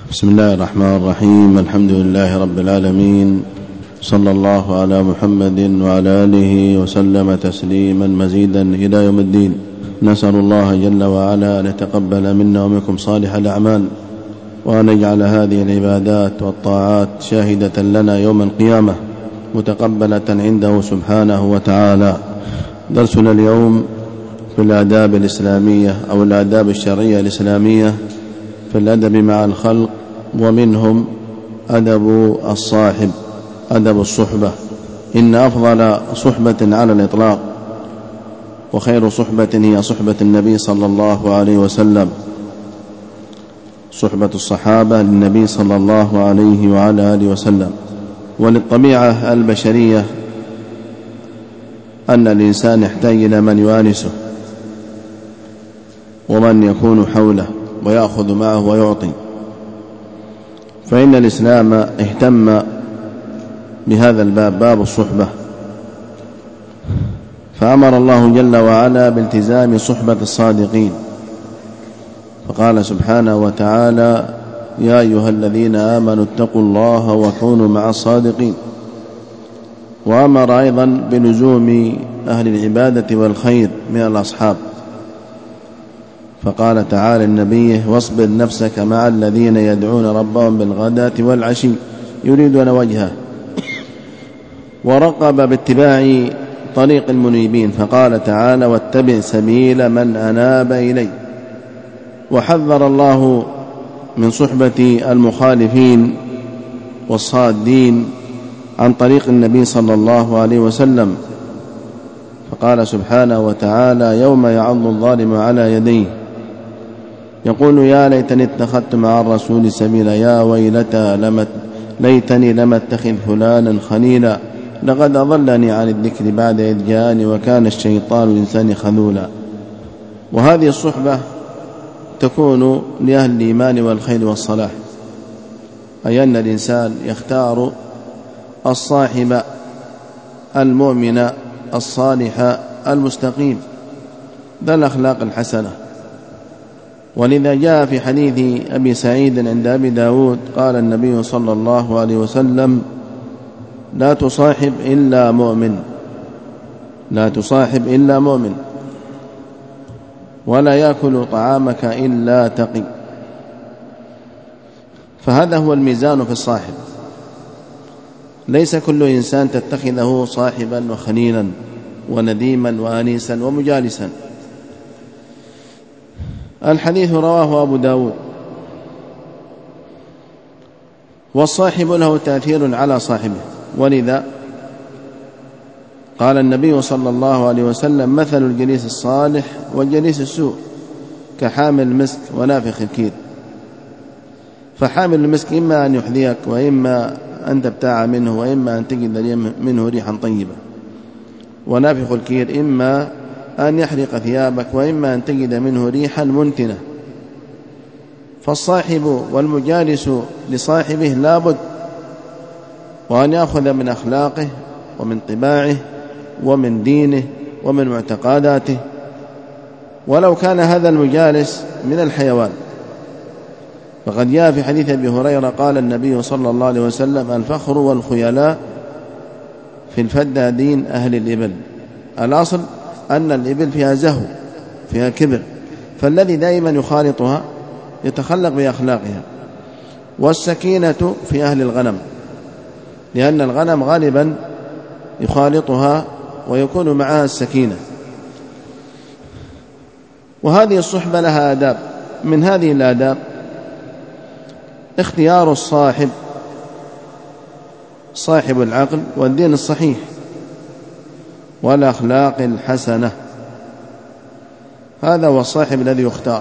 بسم الله الرحمن الرحيم. الحمد لله رب العالمين، صلى الله على محمد وعلى آله وسلم تسليما مزيدا إلى يوم الدين. نسأل الله جل وعلا أن يتقبل منا ومنكم صالح الأعمال، وأن يجعل هذه العبادات والطاعات شاهدة لنا يوم القيامة متقبلة عنده سبحانه وتعالى. درسنا اليوم في الآداب الإسلامية أو الآداب الشرعية الإسلامية في الأدب مع الخلق، ومنهم أدب الصاحب، أدب الصحبة. إن أفضل صحبة على الإطلاق وخير صحبة هي صحبة النبي صلى الله عليه وسلم، صحبة الصحابة للنبي صلى الله عليه وعلى آله وسلم. وللطبيعة البشرية أن الإنسان يحتاج إلى من يؤانسه ومن يكون حوله ويأخذ معه ويعطي، فإن الإسلام اهتم بهذا الباب، باب الصحبة، فأمر الله جل وعلا بالتزام صحبة الصادقين، فقال سبحانه وتعالى: يا أيها الذين آمنوا اتقوا الله وكونوا مع الصادقين. وأمر أيضا بلزوم أهل العبادة والخير من الأصحاب، فقال تعالى لنبيه: واصبر نفسك مع الذين يدعون ربهم بالغداة والعشي يريدون وجهه. ورقب باتباع طريق المنيبين، فقال تعالى: واتبع سبيل من أناب إلي. وحذر الله من صحبة المخالفين والصادين عن طريق النبي صلى الله عليه وسلم، فقال سبحانه وتعالى: يوم يعض الظالم على يديه يقول يا ليتني اتخذت مع الرسول سبيلا، يا ويلتى ليتني لم اتخذ فلانا خليلا، لقد أضلني عن الذكر بعد إذ جاءني وكان الشيطان للإنسان خذولا. وهذه الصحبة تكون لأهل الإيمان والخير والصلاح، أي أن الإنسان يختار الصاحب المؤمن الصالح المستقيم ذا الأخلاق الحسنة. ولذا جاء في حديث أبي سعيد عند أبي داود قال النبي صلى الله عليه وسلم: لا تصاحب إلا مؤمن، لا تصاحب إلا مؤمن، ولا يأكل طعامك إلا تقي. فهذا هو الميزان في الصاحب، ليس كل إنسان تتخذه صاحبا وخليلا ونديما وأنيسا ومجالسا. الحديث رواه أبو داود. والصاحب له تأثير على صاحبه، ولذا قال النبي صلى الله عليه وسلم: مثل الجليس الصالح والجليس السوء كحامل المسك ونافخ الكير. فحامل المسك إما أن يحذيك، وإما أن تبتاع منه، وإما أن تجد منه ريحا طيبة. ونافخ الكير إما أن يحرق ثيابك، وإما أن تجد منه ريحا منتنة. فالصاحب والمجالس لصاحبه لا بد وأن يأخذ من أخلاقه ومن طباعه ومن دينه ومن معتقداته، ولو كان هذا المجالس من الحيوان. فقد جاء في حديث أبي هريرة قال النبي صلى الله عليه وسلم: الفخر والخيلاء في الفدادين أهل الإبل. الأصل أن الإبل فيها زهو، فيها كبر، فالذي دائما يخالطها يتخلق بأخلاقها. والسكينة في أهل الغنم، لأن الغنم غالبا يخالطها ويكون معها السكينة. وهذه الصحبة لها آداب، من هذه الآداب اختيار الصاحب صاحب العقل والدين الصحيح والأخلاق الحسنة. هذا هو الصاحب الذي يختار،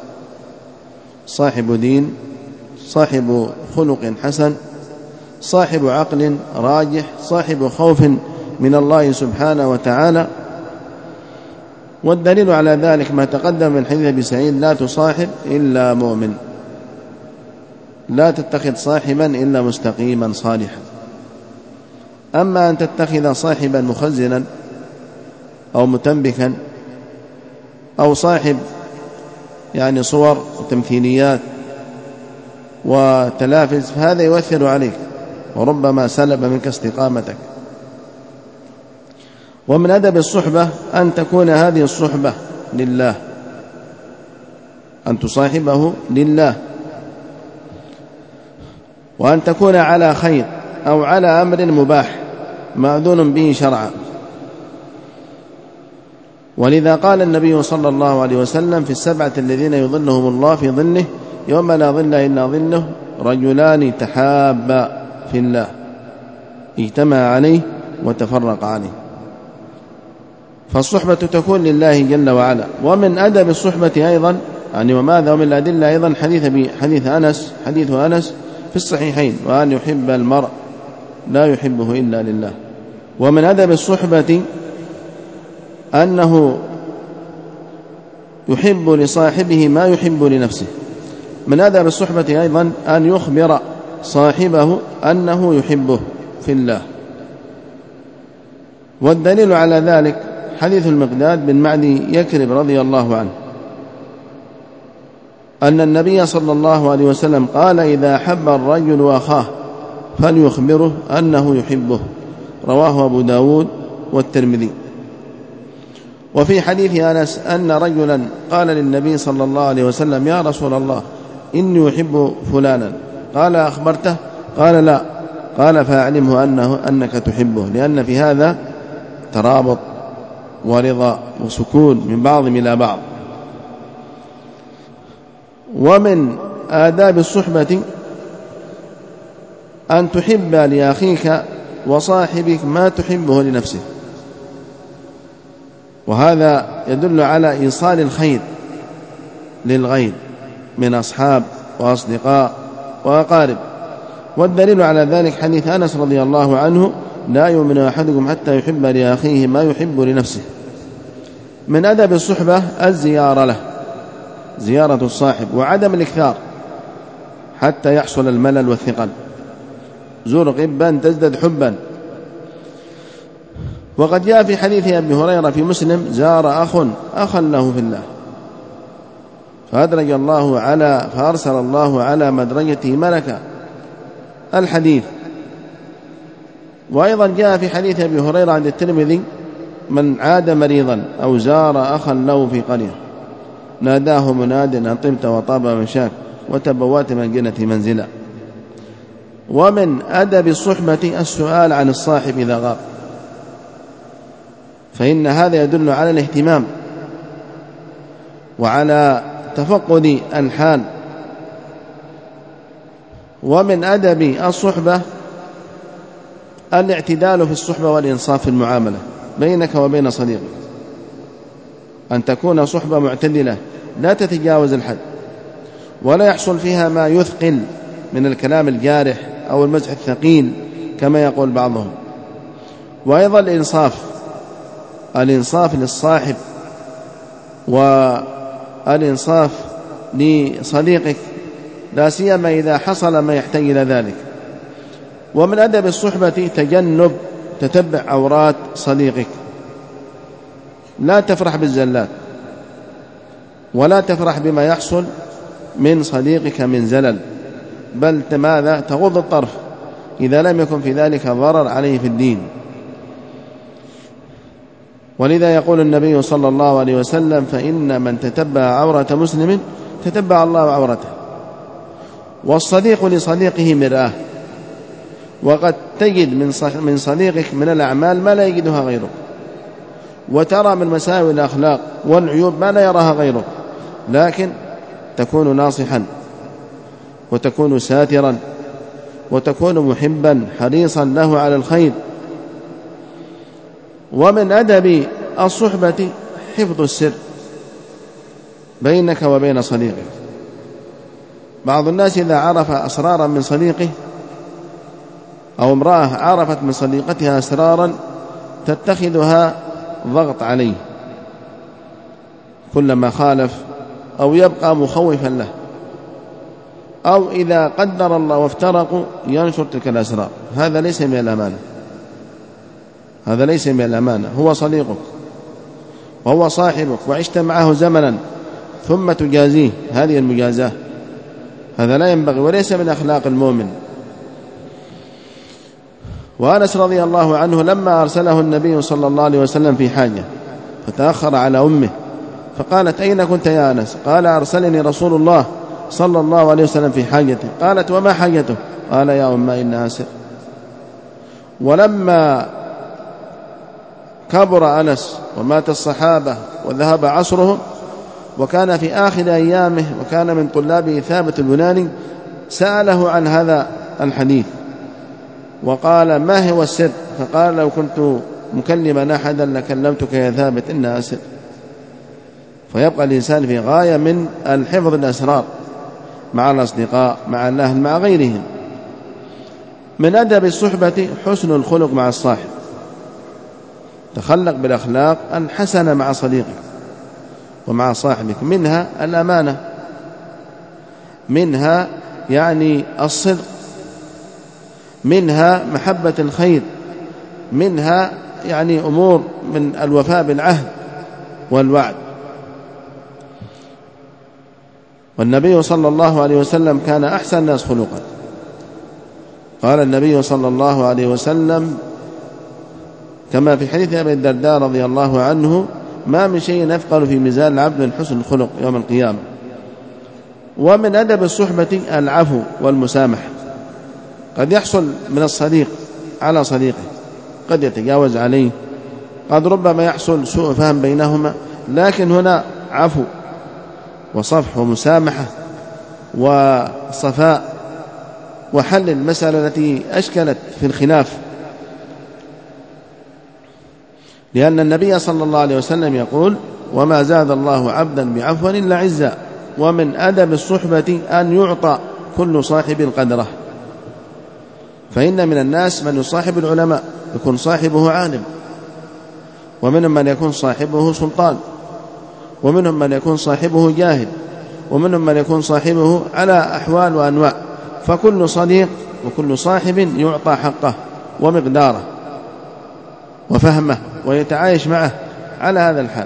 صاحب دين، صاحب خلق حسن، صاحب عقل راجح، صاحب خوف من الله سبحانه وتعالى. والدليل على ذلك ما تقدم من حديث أبي سعيد: لا تصاحب إلا مؤمن، لا تتخذ صاحبا إلا مستقيما صالحا. أما أن تتخذ صاحبا مخزنا أو متنبكا أو صاحب صور وتمثيليات وتلافز، فهذا يؤثر عليك وربما سلب منك استقامتك. ومن أدب الصحبة أن تكون هذه الصحبة لله، أن تصاحبه لله، وأن تكون على خير أو على أمر مباح مأذون به شرعا. ولذا قال النبي صلى الله عليه وسلم: في السبعة الذين يظلهم الله في ظله يوم لا ظل إلا ظله: رجلان تحابا في الله اجتمع عليه وتفرق عليه. فالصحبة تكون لله جل وعلا. ومن أدب الصحبة أيضا وماذا ومن الأدلة أيضا حديث أنس في الصحيحين: وأن يحب المرء لا يحبه إلا لله. ومن أدب الصحبة أنه يحب لصاحبه ما يحب لنفسه. من أدب الصحبة أيضا أن يخبر صاحبه أنه يحبه في الله. والدليل على ذلك حديث المقداد بن معدي يكرب رضي الله عنه أن النبي صلى الله عليه وسلم قال: إذا أحب الرجل أخاه فليخبره أنه يحبه. رواه أبو داود والترمذي. وفي حديث أنس أن رجلا قال للنبي صلى الله عليه وسلم: يا رسول الله، إني أحب فلانا. قال: أخبرته؟ قال: لا. قال: فأعلمه أنك تحبه، لأن في هذا ترابط ورضا وسكون من بعضهم إلى بعض. ومن آداب الصحبة أن تحب لأخيك وصاحبك ما تحبه لنفسه، وهذا يدل على إيصال الخير للغير من أصحاب وأصدقاء وأقارب. والدليل على ذلك حديث أنس رضي الله عنه: لا يؤمن أحدكم حتى يحب لأخيه ما يحب لنفسه. من أدب الصحبة الزيارة له، زيارة الصاحب، وعدم الإكثار حتى يحصل الملل والثقل. زور غبا تزدد حبا. وقد جاء في حديث أبي هريرة في مسلم: زار أخا له في الله فأرسل الله على مدرجته ملكا. الحديث. وأيضا جاء في حديث أبي هريرة عند الترمذي: من عاد مريضا أو زار أخا له في قرية ناداه مناد أن طبت وطاب مشاك وتبوات من الجنة منزلا. ومن أدب الصحبة السؤال عن الصاحب إذا غاب، فإن هذا يدل على الاهتمام وعلى تفقد الحال. ومن أدب الصحبة الاعتدال في الصحبة والإنصاف في المعاملة بينك وبين صديقك، أن تكون صحبة معتدلة لا تتجاوز الحد ولا يحصل فيها ما يثقل من الكلام الجارح أو المزح الثقيل كما يقول بعضهم. وأيضا الإنصاف للصاحب والإنصاف لصديقك، لا سيما إذا حصل ما يحتاج إلى ذلك. ومن أدب الصحبة تجنب تتبع عورات صديقك. لا تفرح بالزلات ولا تفرح بما يحصل من صديقك من زلل، بل ماذا تغض الطرف إذا لم يكن في ذلك ضرر عليه في الدين. ولذا يقول النبي صلى الله عليه وسلم: فإن من تتبع عورة مسلم تتبع الله عورته. والصديق لصديقه مرآة، وقد تجد من صديقك من الأعمال ما لا يجدها غيرك، وترى من مساوئ الأخلاق والعيوب ما لا يراها غيرك، لكن تكون ناصحا وتكون ساترا وتكون محبا حريصا له على الخير. ومن أدب الصحبة حفظ السر بينك وبين صديقك. بعض الناس إذا عرف أسرارا من صديقه أو امرأة عرفت من صديقتها أسرارا تتخذها ضغط عليه كلما خالف أو يبقى مخوفا له، أو إذا قدر الله وافترقوا ينشر تلك الأسرار. هذا ليس من الأمانة، هذا ليس من الأمانة. هو صديقك وهو صاحبك وعشت معه زمنا ثم تجازيه، هذه هذا لا ينبغي وليس من أخلاق المؤمن. وأنس رضي الله عنه لما أرسله النبي صلى الله عليه وسلم في حاجة فتأخر على أمه فقالت: أين كنت يا أنس؟ قال: أرسلني رسول الله صلى الله عليه وسلم في حاجته. قالت: وما حاجته؟ قال: يا أمه إنها سر. ولما كبر أنس ومات الصحابة وذهب عصرهم وكان في آخر أيامه وكان من طلابه ثابت البناني سأله عن هذا الحديث وقال: ما هو السر؟ فقال: لو كنت مكلما أحدا لكلمتك يا ثابت إنها سر. فيبقى الإنسان في غاية من الحفظ الأسرار مع الأصدقاء مع الأهل مع غيرهم. من أدب الصحبة حسن الخلق مع الصاحب، تخلق بالأخلاق الحسنة مع صديقك ومع صاحبك، منها الأمانة، منها يعني الصدق، منها محبة الخير، منها يعني أمور من الوفاء بالعهد والوعد. والنبي صلى الله عليه وسلم كان أحسن الناس خلقا. قال النبي صلى الله عليه وسلم كما في حديث أبي الدرداء رضي الله عنه: ما من شيء يثقل في ميزان العبد من حسن الخلق يوم القيامة. ومن أدب الصحبة العفو والمسامحة. قد يحصل من الصديق على صديقه، قد يتجاوز عليه، قد ربما يحصل سوء فهم بينهما، لكن هنا عفو وصفح ومسامحة وصفاء وحل المسألة التي أشكلت في الخلاف. لأن النبي صلى الله عليه وسلم يقول: وما زاد الله عبدا بعفو إلا عزا. ومن أدب الصحبة أن يعطى كل صاحب قدره، فإن من الناس من يصاحب العلماء يكون صاحبه عالم، ومنهم من يكون صاحبه سلطان، ومنهم من يكون صاحبه جاهل، ومنهم من يكون صاحبه على أحوال وأنواع. فكل صديق وكل صاحب يعطى حقه ومقداره وفهمه ويتعايش معه على هذا الحال.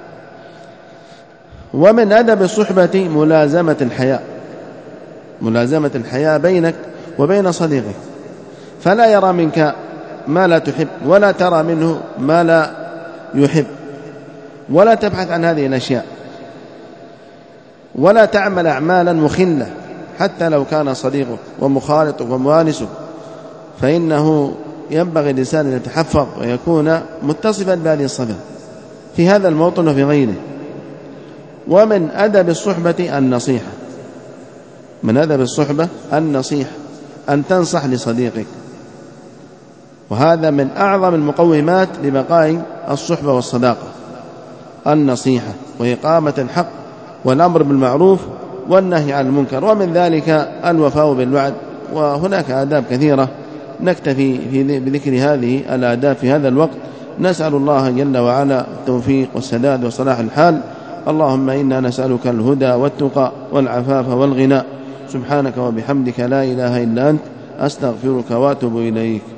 ومن أدب الصحبة ملازمة الحياء، ملازمة الحياء بينك وبين صديقك، فلا يرى منك ما لا تحب ولا ترى منه ما لا يحب، ولا تبحث عن هذه الأشياء، ولا تعمل أعمالا مخلة حتى لو كان صديقك ومخالطك وموانسك، فإنه ينبغي الإنسان أن يتحفظ ويكون متصفا بهذه الصفة في هذا الموطن وفي غيره. ومن أدب الصحبة النصيحة، من أدب الصحبة النصيحة، أن تنصح لصديقك، وهذا من أعظم المقومات لبقاء الصحبة والصداقة، النصيحة وإقامة الحق والأمر بالمعروف والنهي عن المنكر، ومن ذلك الوفاء بالوعد. وهناك آداب كثيرة، نكتفي بذكر هذه الآداب في هذا الوقت. نسأل الله جل وعلا التوفيق والسداد وصلاح الحال. اللهم إنا نسألك الهدى والتقى والعفاف والغنى. سبحانك وبحمدك لا إله إلا أنت، أستغفرك وأتوب إليك.